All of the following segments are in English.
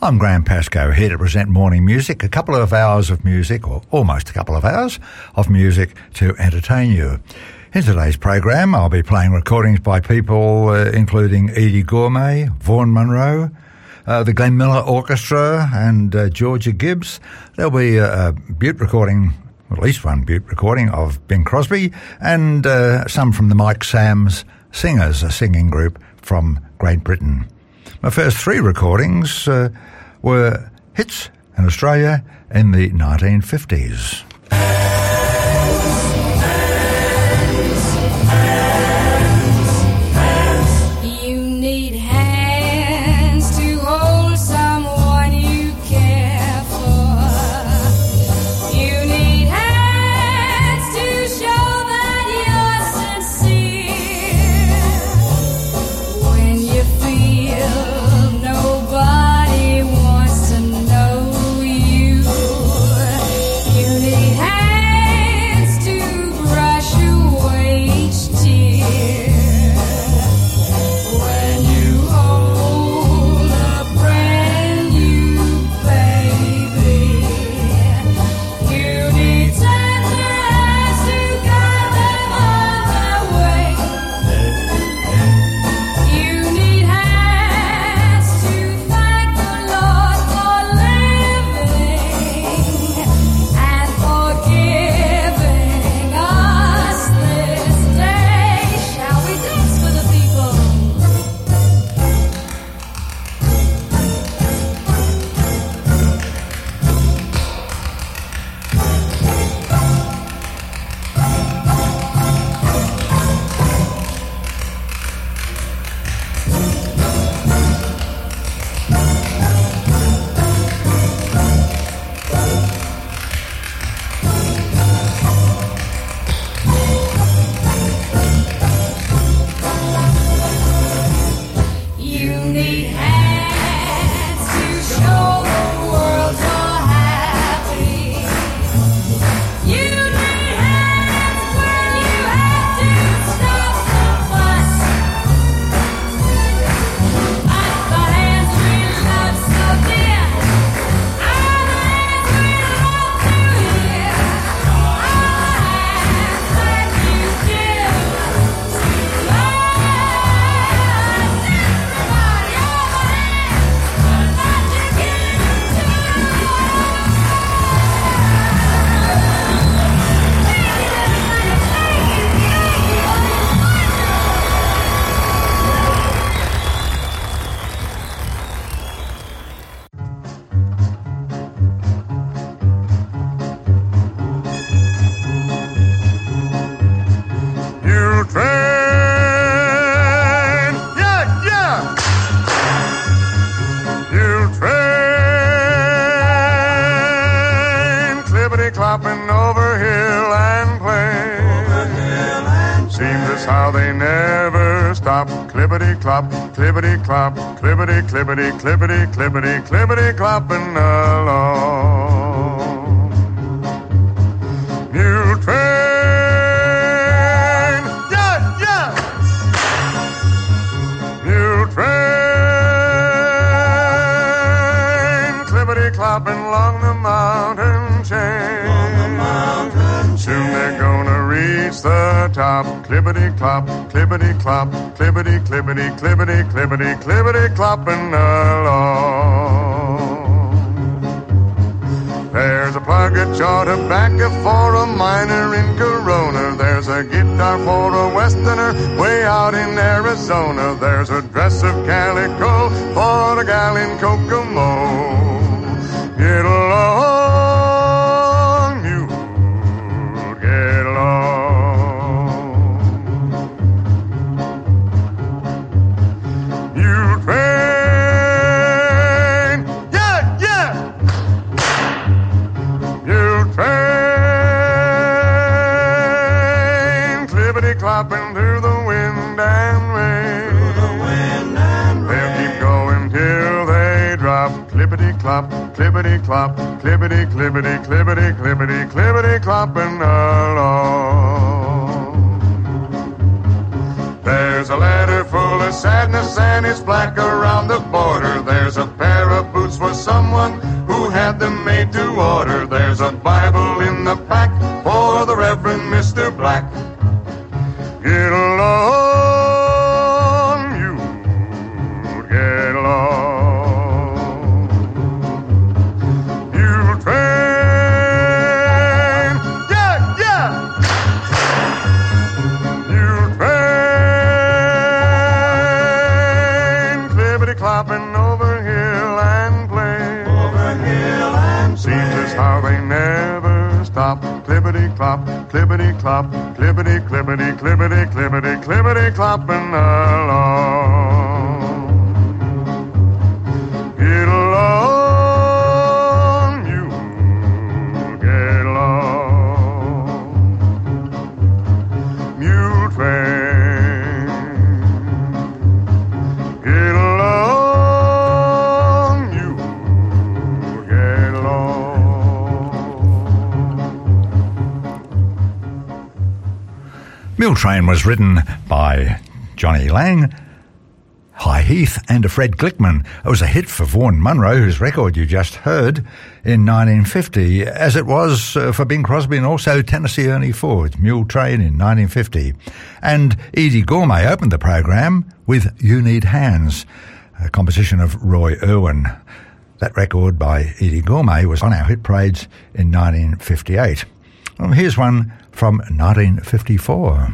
I'm Graham Pascoe, here to present Morning Music, a couple of hours of music, or almost a couple of hours of music to entertain you. In today's program, I'll be playing recordings by people including Edie Gourmet, Vaughan Monroe, the Glenn Miller Orchestra and Georgia Gibbs. There'll be a Butte recording, at least one Butte recording of Bing Crosby, and some from the Mike Sam's Singers, a singing group from Great Britain. My first three recordings were hits in Australia in the 1950s. Clippity-clop, clippity, clippity, clippity, clippity, clopping along. Mule train, yeah, yeah. Mule train, clippity-clopping along the mountain chain. Soon they're gonna reach the top. Clippity-clop, clippity-clop, clippity, clippity, clippity, clippity, clippity, clopping along. There's a plug at jaw tobacco for a miner in Corona. There's a guitar for a westerner way out in Arizona. There's a dress of calico for a gal in Kokomo. Get along, mule, get along. Clopping through the wind and rain. They'll keep going till they drop. Clippity-clop, clippity-clop, clippity, clippity, clippity, clippity, clippity, clopping along. There's a letter full of sadness and it's black around the border. There's a pair of boots for someone who had them made to order. There's a Bible in the pack for the Reverend Mr. Black. Get along, you get along. You train, yeah, yeah. You train, clippity-clopping over hill and plain. Over hill and plain. Seems as how they never stop. Clippity-clop, clippity-clop, clippity-clippity, clippity-clippity, clippity-clopping along. Get along, you get along. Mule train. Get along, you get along. Mule Train was written by Johnny Lang, High Heath and Fred Glickman. It was a hit for Vaughan Munro, whose record you just heard, in 1950, as it was for Bing Crosby and also Tennessee Ernie Ford, Mule Train in 1950. And Edie Gourmet opened the program with You Need Hands, a composition of Roy Irwin. That record by Edie Gourmet was on our hit parades in 1958. Well, here's one from 1954.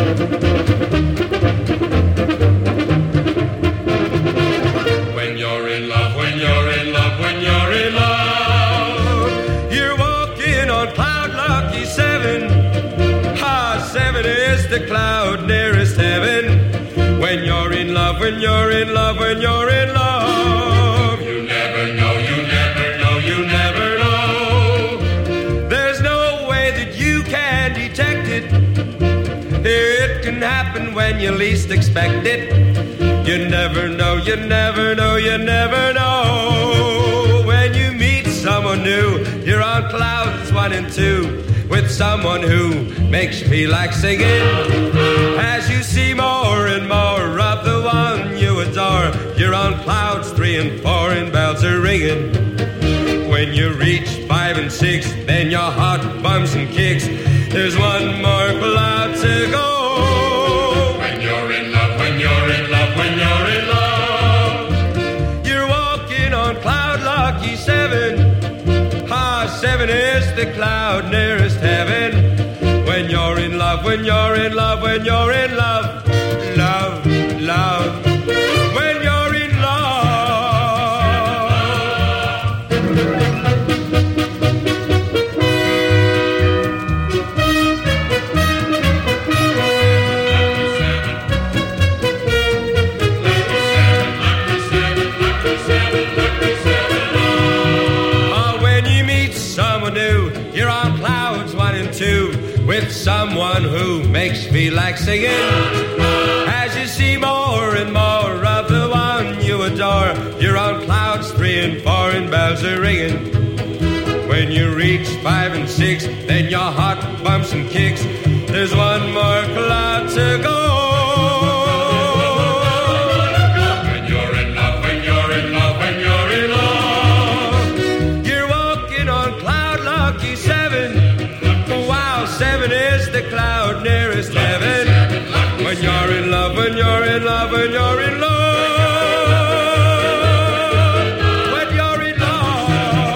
When you're in love, when you're in love, when you're in love, you're walking on cloud lucky 7. Ah, 7 is the cloud nearest heaven. When you're in love, when you're in love, when you're in love, you never know, you never know, you never know. There's no way that you can detect it. It can happen when you least expect it. You never know, you never know, you never know. When you meet someone new, you're on clouds 1 and 2 with someone who makes you feel like singing. As you see more and more of the one you adore, you're on clouds 3 and 4 and bells are ringing. When you reach 5 and 6, then your heart bumps and kicks. There's one more cloud to go. When you're in love, when you're in love, when you're in love, you're walking on cloud lucky 7. Ah, 7 is the cloud nearest heaven. When you're in love, when you're in love, when you're in love, love, love. When you're in with someone who makes me like singing. As you see more and more of the one you adore, you're on clouds 3 and 4 and bells are ringing. When you reach 5 and 6, then your heart bumps and kicks. There's one more cloud to go. When you're in love, when you're in love, when you're in love, you're walking on cloud lucky 7. 7 is the cloud nearest heaven. When you're in love, when you're in love, when you're in love, when you're in love.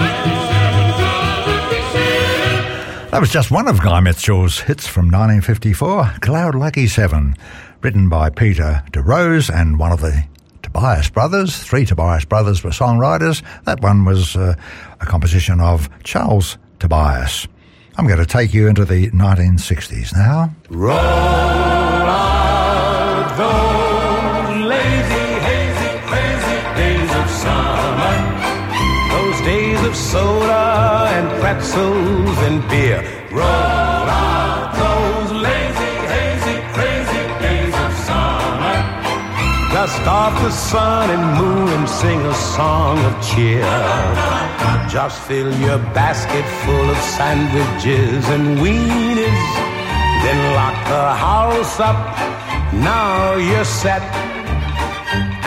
That was just one of Guy Mitchell's hits from 1954, Cloud Lucky 7, written by Peter DeRose and one of the Tobias brothers. 3 Tobias brothers were songwriters. That one was a composition of Charles Tobias. I'm going to take you into the 1960s now. Roll out those lazy, hazy, crazy days of summer, those days of soda and pretzels and beer. Roll out those lazy, hazy, crazy days of summer. Dust off the sun and moon and sing a song of cheer. Just fill your basket full of sandwiches and weenies, then lock the house up. Now you're set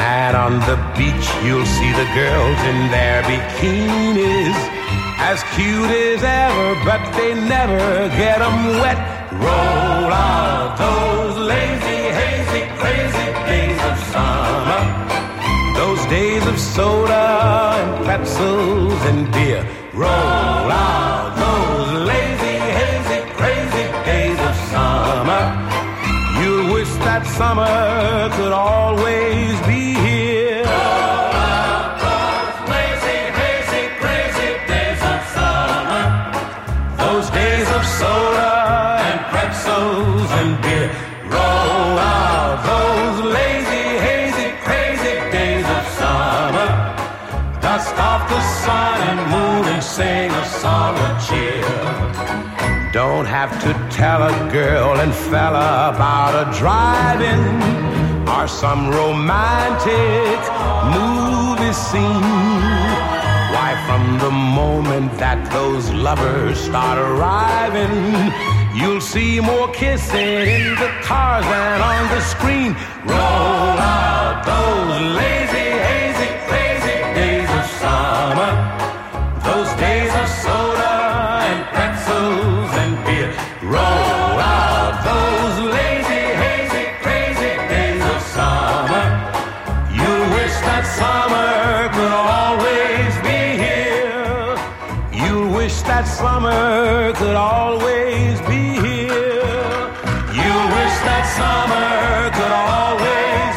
And on the beach you'll see the girls in their bikinis, as cute as ever, but they never get them wet. Roll out those lazy, hazy, crazy days of summer, those days of soda and pretzels and beer. Roll out those lazy, hazy, crazy days of summer. You'll wish that summer could always be here. Roll out those lazy, hazy, crazy days of summer, those days of soda and pretzels and beer. Roll out those lazy, hazy, crazy days of summer. Dust off the sun and moon and sing a song of cheer. Don't have to tell a girl and fella about a drive-in or some romantic movie scene. Why, from the moment that those lovers start arriving, you'll see more kissing in the cars than on the screen. Roll out those lazy, hazy, crazy days of summer, those days of soda and pretzels and beer. Roll out those lazy, hazy, crazy days of summer. You wish that summer could always be here. You wish that summer could always be here. You wish that summer could always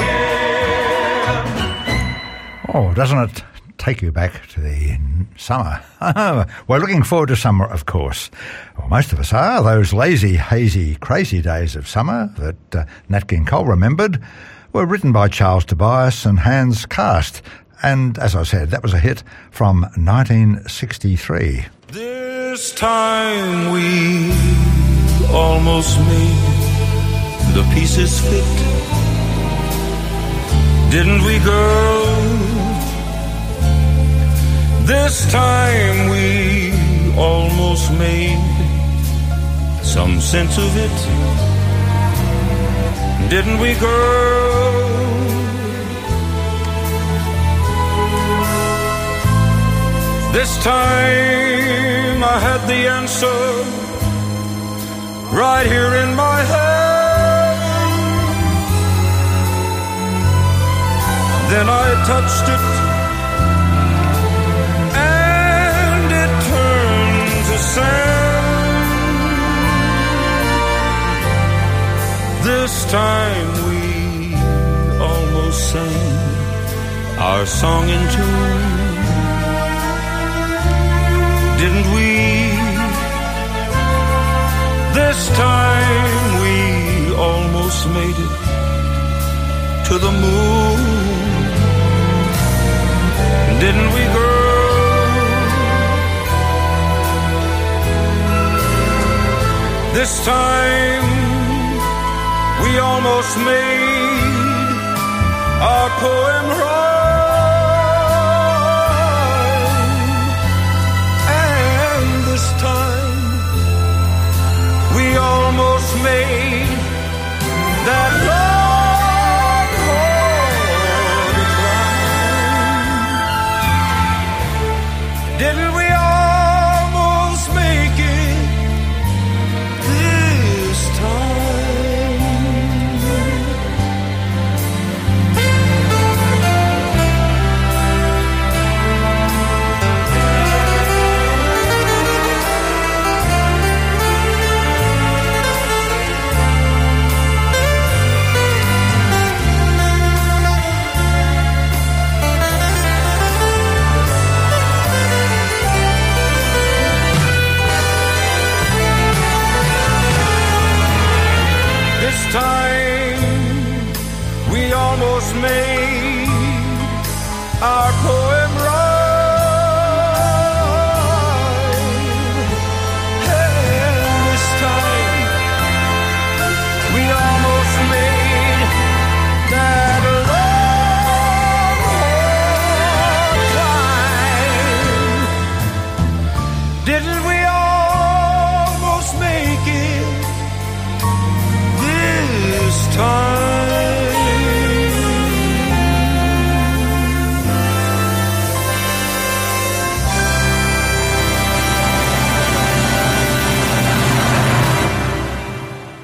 be here. Oh, doesn't it take you back to the summer? We're looking forward to summer, of course. Well, most of us are. Those lazy, hazy, crazy days of summer that Nat King Cole remembered were written by Charles Tobias and Hans Cast. And as I said, that was a hit from 1963. This time we almost made the pieces fit. Didn't we, girl? This time we almost made some sense of it. Didn't we, girl? This time I had the answer right here in my hand. Then I touched it and it turned to sand. This time we almost sang our song in tune. Didn't we? This time we almost made it to the moon. Didn't we, girl? This time we almost made our poem rhyme. We almost made that long climb. Didn't we almost make it this time?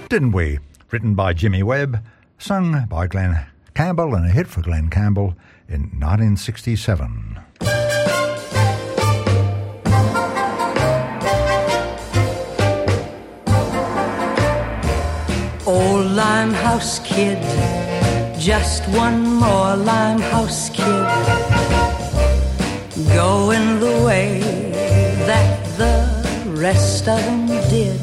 Didn't We? Written by Jimmy Webb, sung by Glenn Campbell, and a hit for Glenn Campbell in 1967. Old Limehouse Kid, just one more Limehouse Kid, going the way that the rest of them did.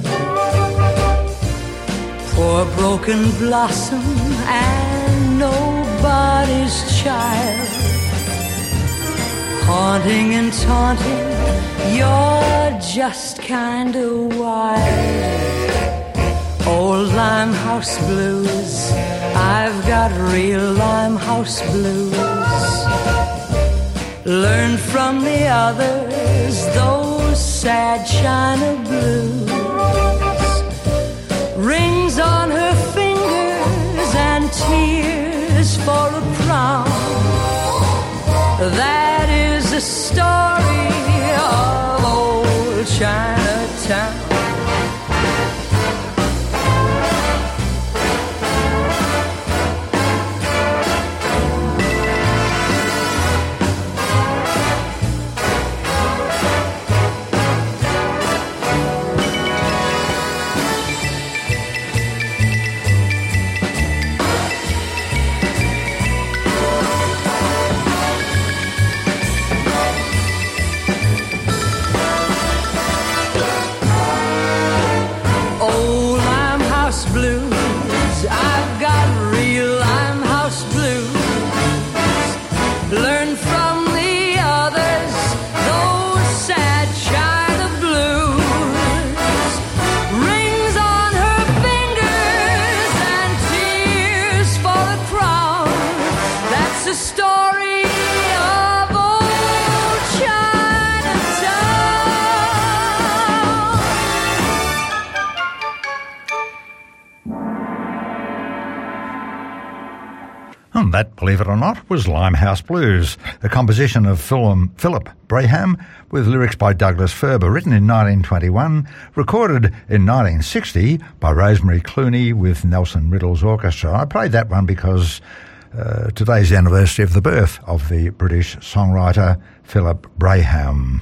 Poor broken blossom and nobody's child, haunting and taunting, you're just kinda wild. Old Limehouse blues, I've got real Limehouse blues. Learn from the others those sad China blues. Rings on her fingers and tears for a crown. That is the story of old Chinatown. That, believe it or not, was Limehouse Blues, a composition of Philip Braham with lyrics by Douglas Ferber, written in 1921, recorded in 1960 by Rosemary Clooney with Nelson Riddle's orchestra. I played that one because today's the anniversary of the birth of the British songwriter Philip Braham.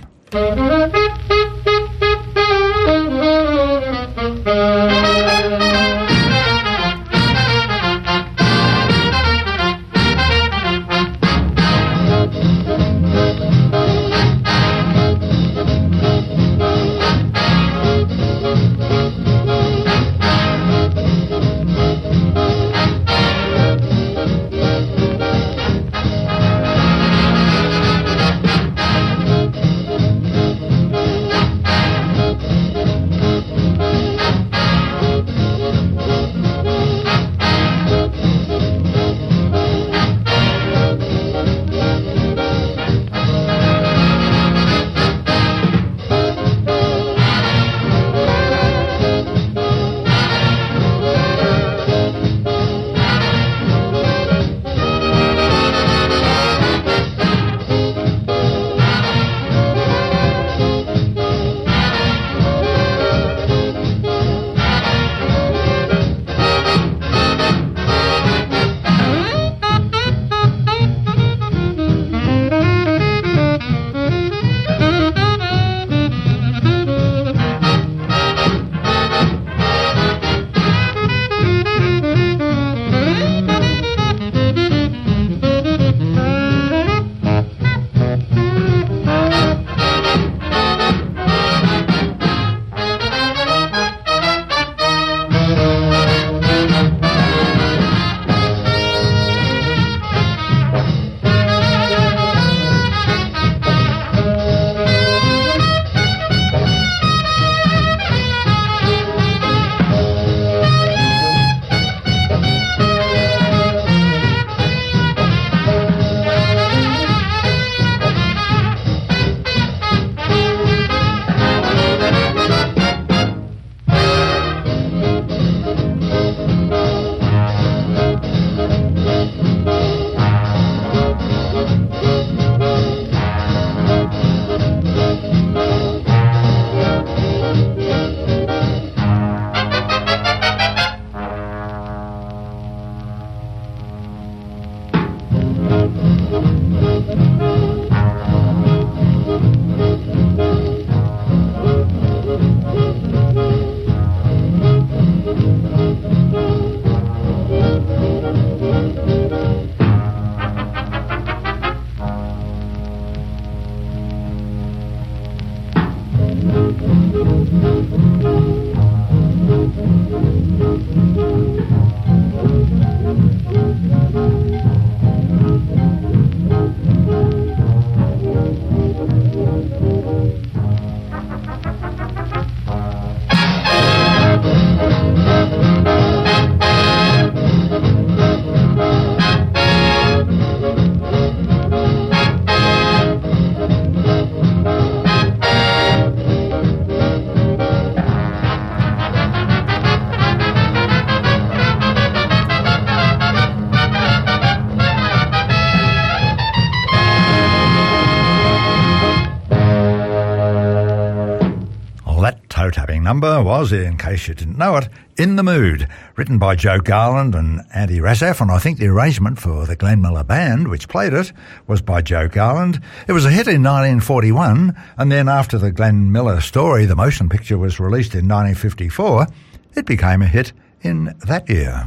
tapping number was, in case you didn't know it, In the Mood, written by Joe Garland and Andy Rassaf, and I think the arrangement for the Glenn Miller Band, which played it, was by Joe Garland. It was a hit in 1941, and then after the Glenn Miller story, the motion picture, was released in 1954, it became a hit in that year.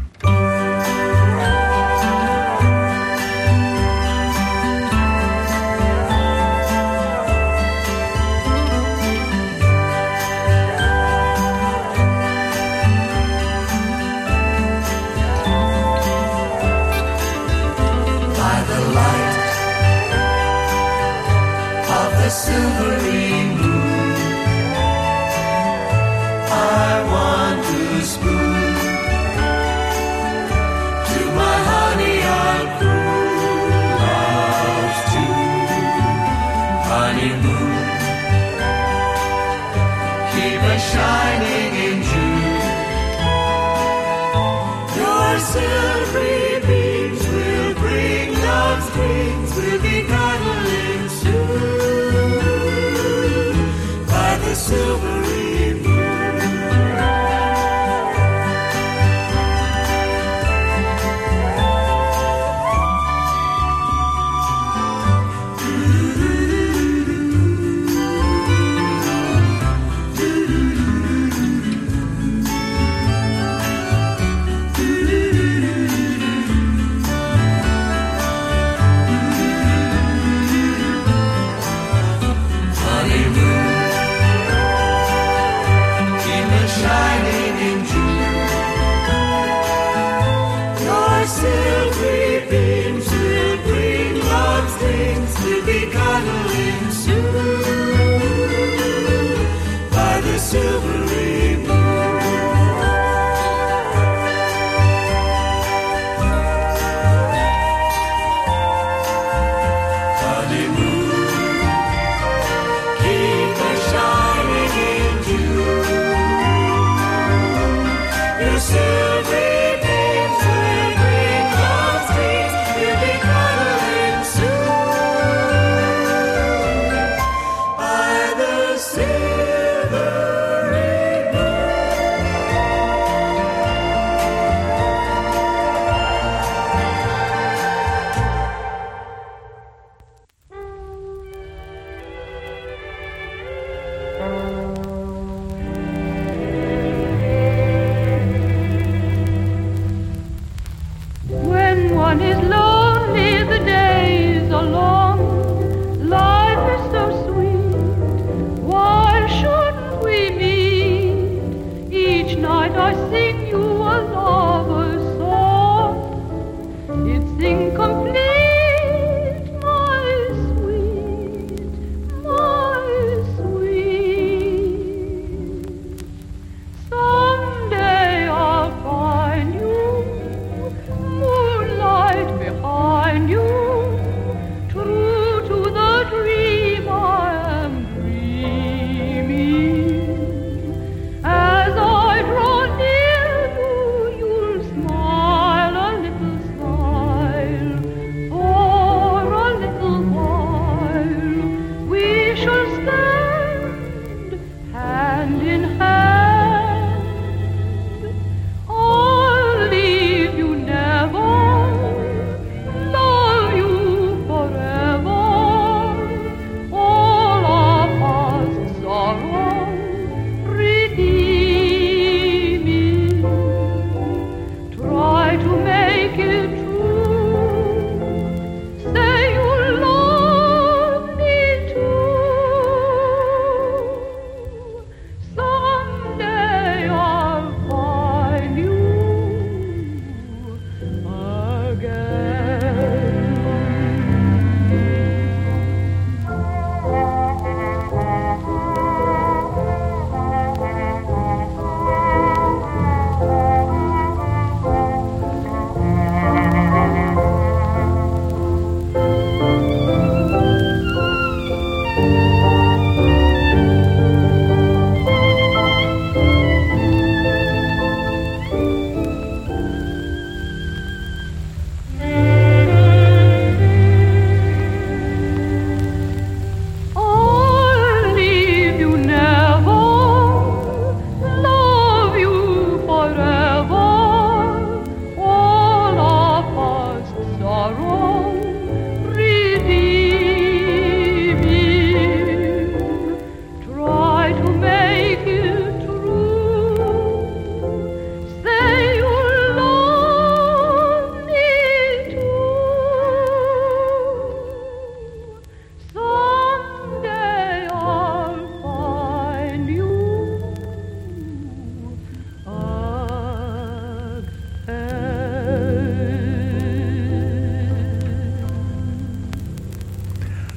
Silvery moon, I want to spoon to my honey I'll prove love's tune. Honeymoon, keep us shining in June. Your silvery beams will bring love's dreams. We'll be cuddling soon. Silvery moon.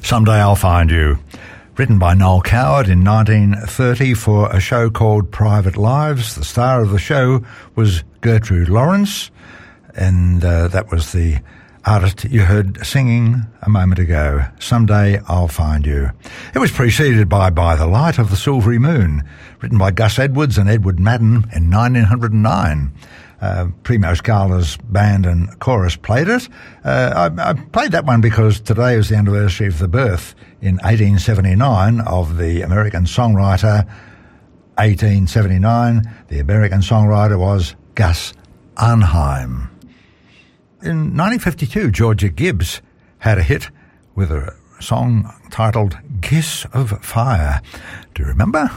Someday I'll Find You. Written by Noel Coward in 1930 for a show called Private Lives. The star of the show was Gertrude Lawrence, and that was the artist you heard singing a moment ago, Someday I'll Find You. It was preceded by the Light of the Silvery Moon, written by Gus Edwards and Edward Madden in 1909. Primo Scala's band and chorus played it. I played that one because today was the anniversary of the birth in 1879 of the American songwriter. 1879, the American songwriter was Gus Arnheim. In 1952, Georgia Gibbs had a hit with a song titled Kiss of Fire. Do you remember?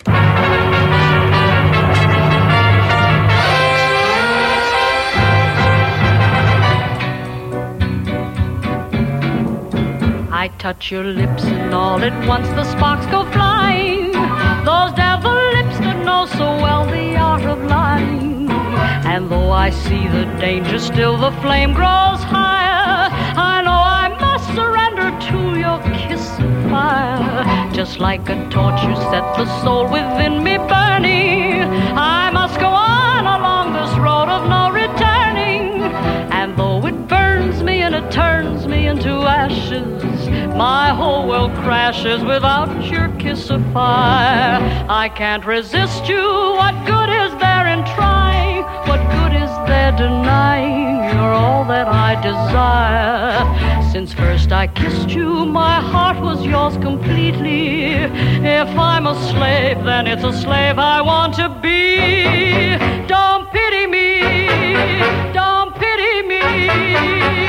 I touch your lips and all at once the sparks go flying. Those devil lips that know so well the art of lying. And though I see the danger, still the flame grows higher. I know I must surrender to your kiss of fire. Just like a torch you set the soul within me burning. I must go on along this road of no returning. And though it burns me and it turns me into ashes, my whole world crashes without your kiss of fire. I can't resist you. What good is there in trying? What good is there denying? You're all that I desire. Since first I kissed you, my heart was yours completely. If I'm a slave, then it's a slave I want to be. Don't pity me. Don't pity me.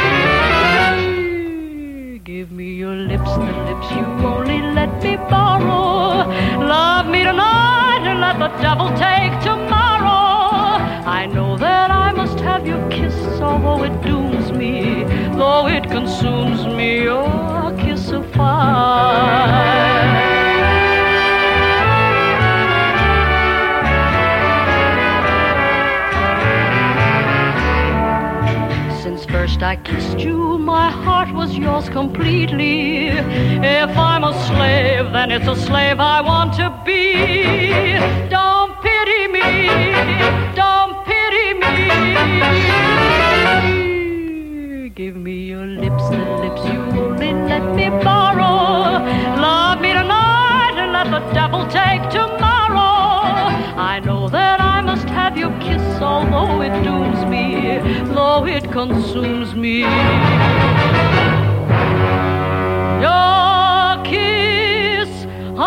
Give me your lips, the lips you only let me borrow. Love me tonight and let the devil take tomorrow. I know that I must have your kiss, although it dooms me, though it consumes me, your kiss of fire. First I kissed you, my heart was yours completely. If I'm a slave, then it's a slave I want to be. Don't pity me, don't pity me. Give me your lips, the lips you only let me borrow. Love me tonight and let the devil take tomorrow. I know that I must have your kiss, although it dooms me, though it consumes me. Your kiss of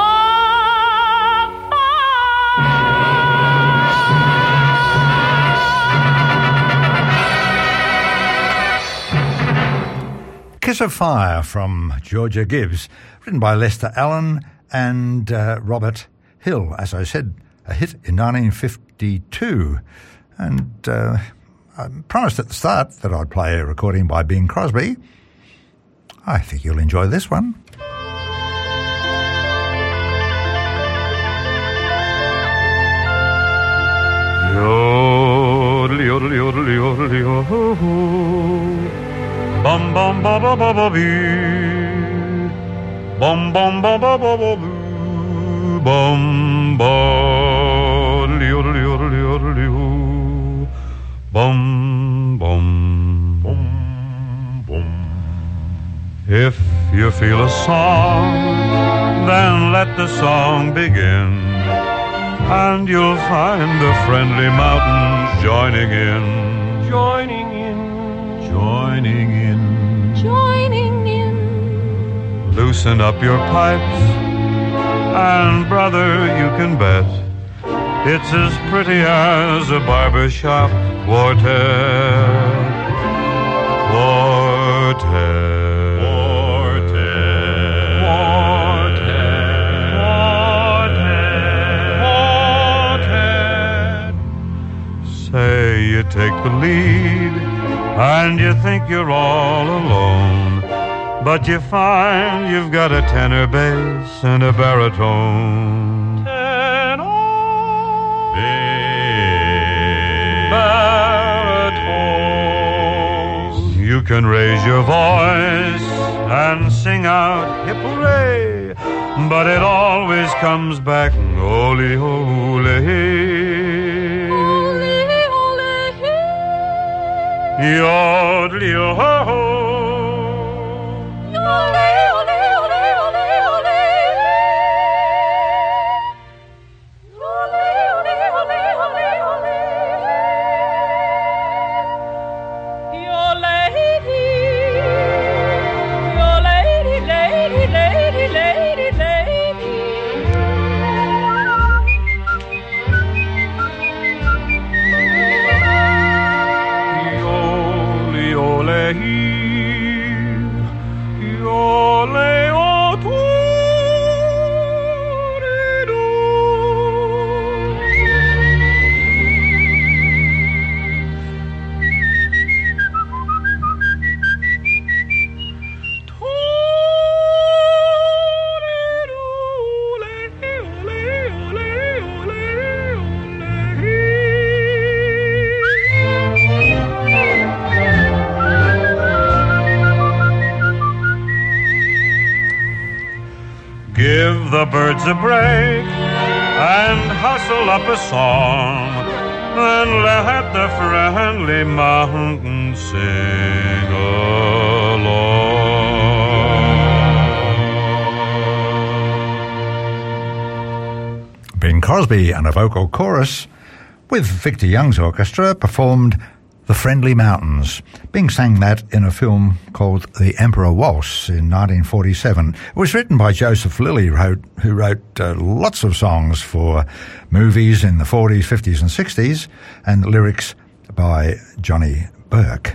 Fire. Kiss of Fire from Georgia Gibbs, written by Lester Allen and Robert Hill. As I said, a hit in 1952. And I promised at the start that I'd play a recording by Bing Crosby. I think you'll enjoy this one. Yodel, yodel, yodel, yodel, yodel. Bum, bum, ba, ba, ba, ba, bee. Bum, bum, ba, ba, ba, ba, boo. Bum, ba, yodel, yodel, yodel, yodel. Bum, bum, bum, bum. If you feel a song, then let the song begin, and you'll find the friendly mountains joining in, joining in, joining in, joining in. Loosen up your pipes, and brother, you can bet it's as pretty as a barbershop quartet. Quartet. Say you take the lead and you think you're all alone, but you find you've got a tenor bass and a baritone. Tenor, baritone. You can raise your voice and sing out hip hooray, but it always comes back ole ole. Yodel yo-ho. Give the birds a break and hustle up a song, and let the friendly mountains sing along. Bing Crosby and a vocal chorus with Victor Young's orchestra performed The Friendly Mountains. Bing sang that in a film called The Emperor Waltz in 1947. It was written by Joseph Lilly, who wrote lots of songs for movies in the 40s, 50s and 60s, and lyrics by Johnny Burke.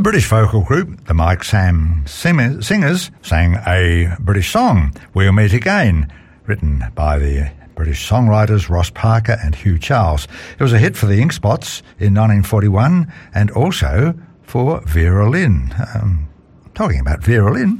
British vocal group, the Mike Sam Singers, sang a British song, We'll Meet Again, written by the British songwriters Ross Parker and Hugh Charles. It was a hit for the Ink Spots in 1941 and also for Vera Lynn. Talking about Vera Lynn.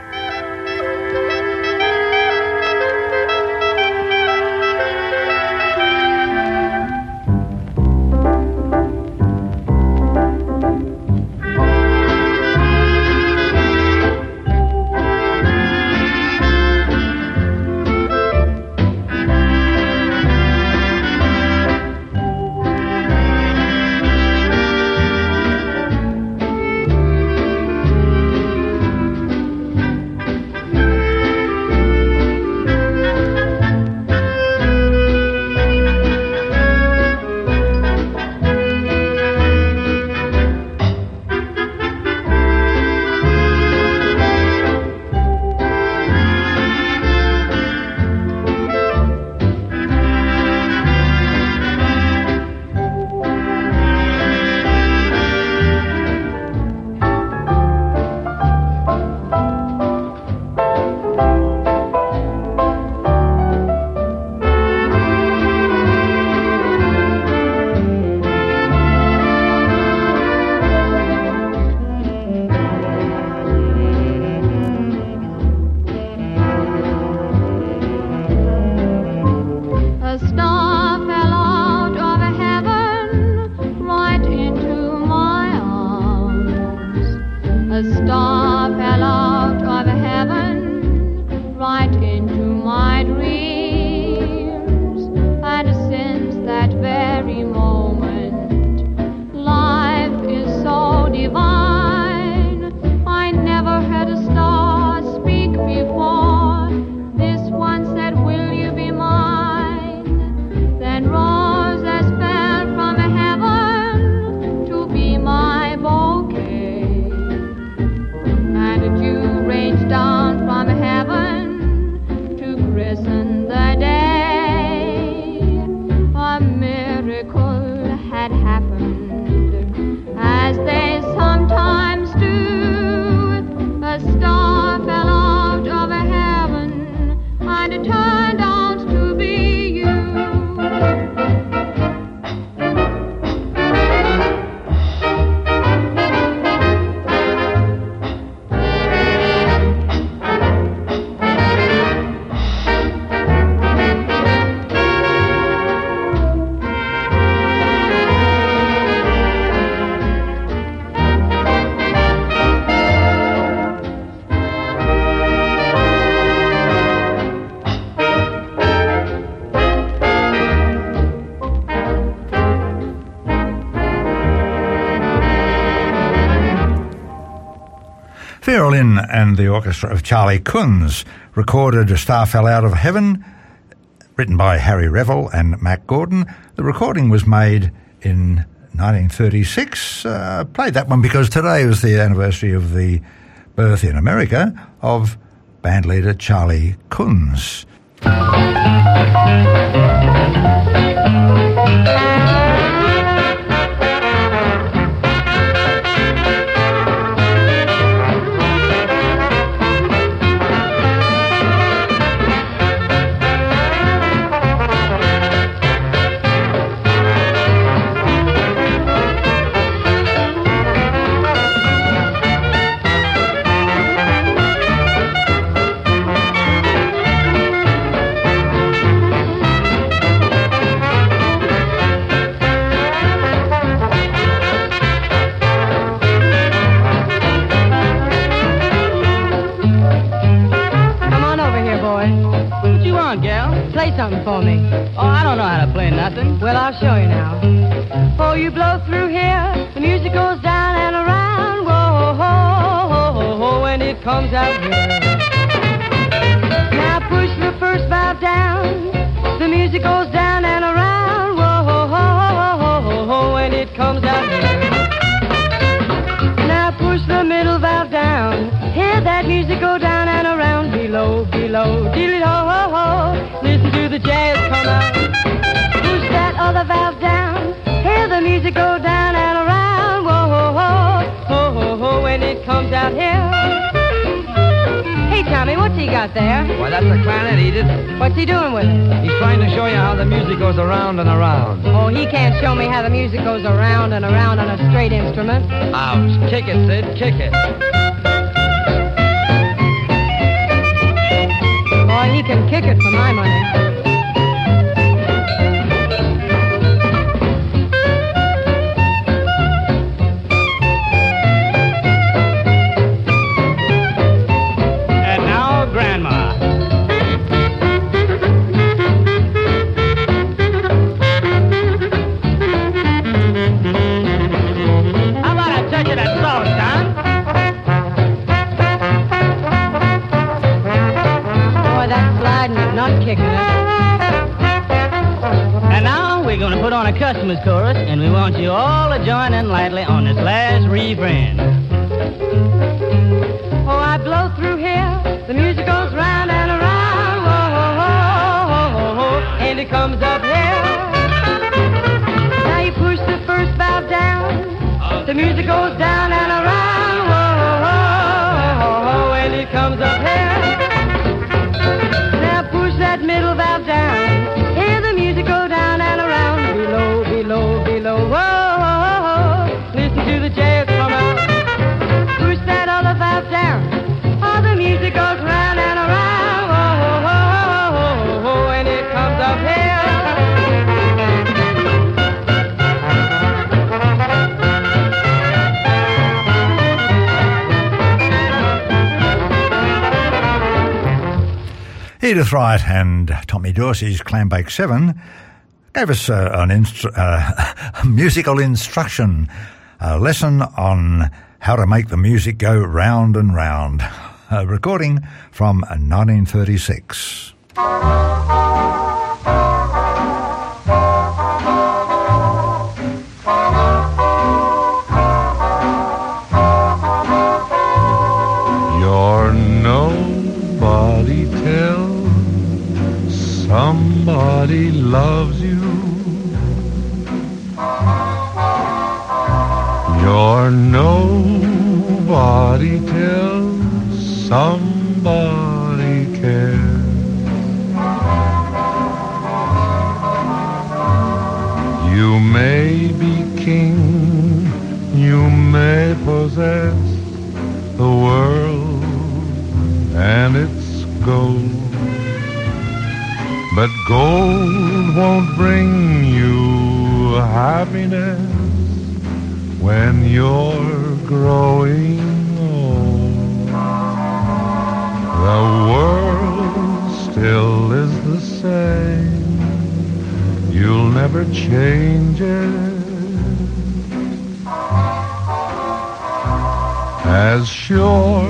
Vera Lynn and the orchestra of Charlie Kunz recorded A Star Fell Out of Heaven, written by Harry Revel and Mac Gordon. The recording was made in 1936. Played that one because today was the anniversary of the birth in America of bandleader Charlie Kunz. Something for me. Oh, I don't know how to play nothing. Well, I'll show you now. Oh, you blow through here, the music goes down and around. Whoa, ho, ho, ho, ho, when it comes out here. Now push the first valve down, the music goes down and around. Whoa, ho, ho, ho, ho, ho, when it comes out here. Now push the middle valve down, hear that music go down and around. Below, below, deal ho, ho, ho. Listen to the jazz come out. Push that other valve down. Hear the music go down and around. Whoa, ho, ho, ho, ho, out there? Why, that's the clarinet, Edith. What's he doing with it? He's trying to show you how the music goes around and around. Oh, he can't show me how the music goes around and around on a straight instrument. Ouch. Kick it, Sid. Kick it. Boy, he can kick it for my money. And now we're going to put on a customer's chorus, and we want you all to join in lightly on this last refrain. Oh, I blow through here, the music goes round and around, whoa, whoa, whoa, whoa, and it comes up here. Now you push the first valve down, the music goes down and around, whoa, whoa, whoa, and it comes up here. That middle valve down, hear the music go down and around, below, below, below, whoa, whoa, whoa. Listen to the jazz come out, push that other valve down, oh, the music goes round and around, whoa, whoa, whoa, whoa, and it comes up here. Edith Wright and Tommy Dorsey's Clambake 7 gave us a musical instruction, a lesson on how to make the music go round and round. A recording from 1936. You're nobody till somebody loves you. You're nobody till somebody cares. You may be king, you may possess the world and its gold, but gold won't bring you happiness when you're growing old. The world still is the same, you'll never change it. As sure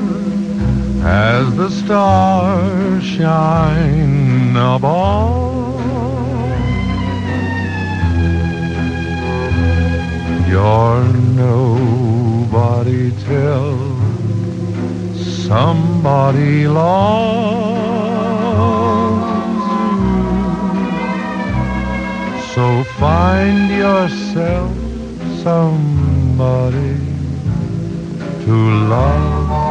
as the stars shine above, you're nobody till somebody loves you. So find yourself somebody to love.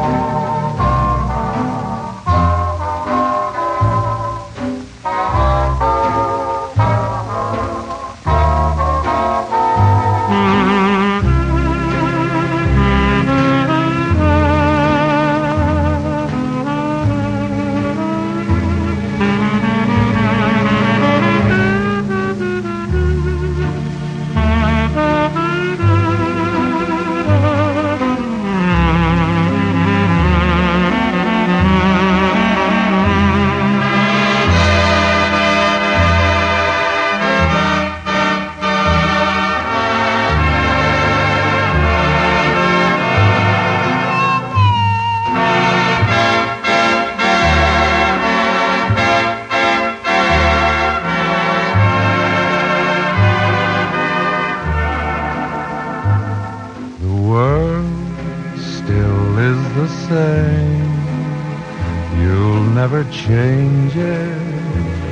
Change it.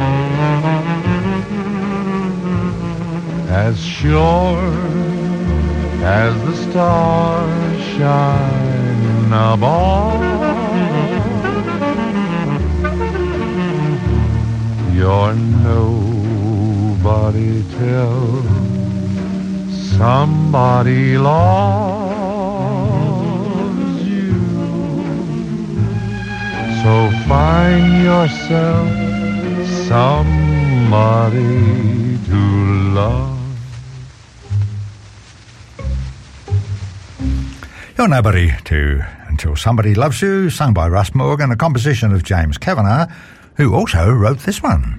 As sure as the stars shine above, you're nobody till somebody loves you. So find yourself somebody to love. You're nobody to until somebody loves you, sung by Russ Morgan, a composition of James Kavanagh, who also wrote this one.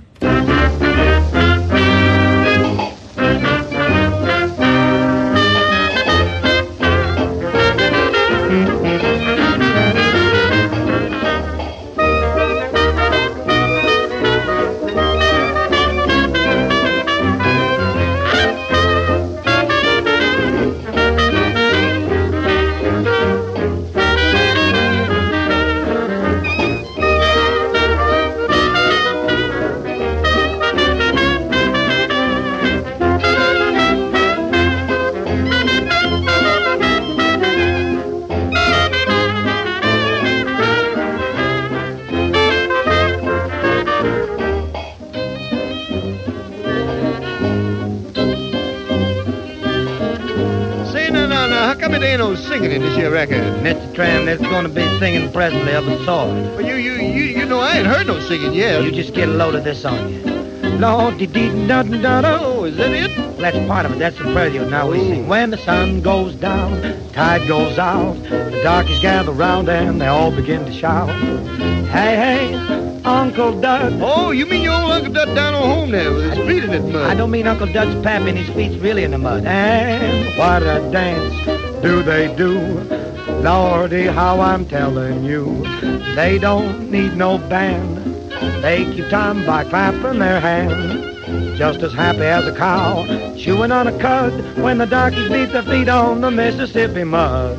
Mr. Tram, there's going to be singing presently of a sort. Well, you know I ain't heard no singing yet. You just get a load of this on you. Lord-dee-dee-da-da-da-da. Oh, is that it? Well, that's part of it. That's the prelude. Now we sing. When the sun goes down, tide goes out, the darkies gather round and they all begin to shout. Hey, hey, Uncle Dud. Oh, you mean your old Uncle Dud down on home there with his feet in the mud? I don't mean Uncle Dud's papping his feet's really in the mud. And what a dance do they do? Lordy, how I'm telling you, they don't need no band. They keep time by clapping their hands, just as happy as a cow chewing on a cud when the darkies beat their feet on the Mississippi mud.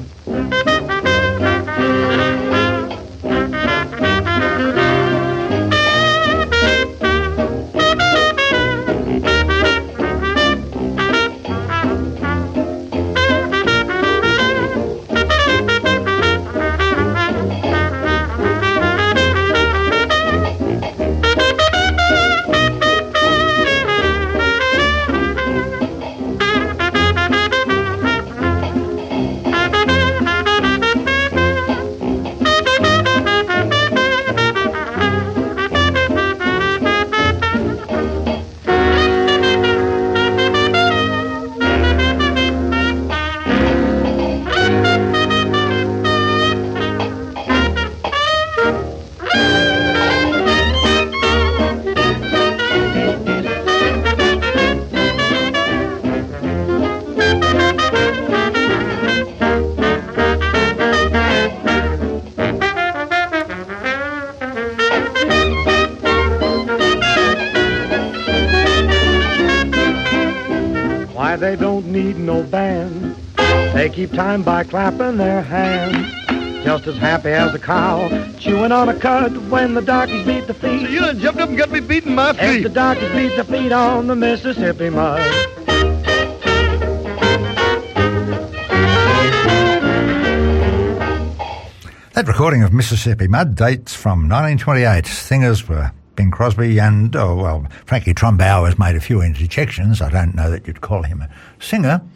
They don't need no band. They keep time by clapping their hands, just as happy as a cow chewing on a cud when the darkies beat the feet. So you done jumped up and got me beating my feet. As the darkies beat the feet on the Mississippi mud. That recording of Mississippi Mud dates from 1928. Singers were Bing Crosby and, Frankie Trumbow has made a few interjections. I don't know that you'd call him a singer.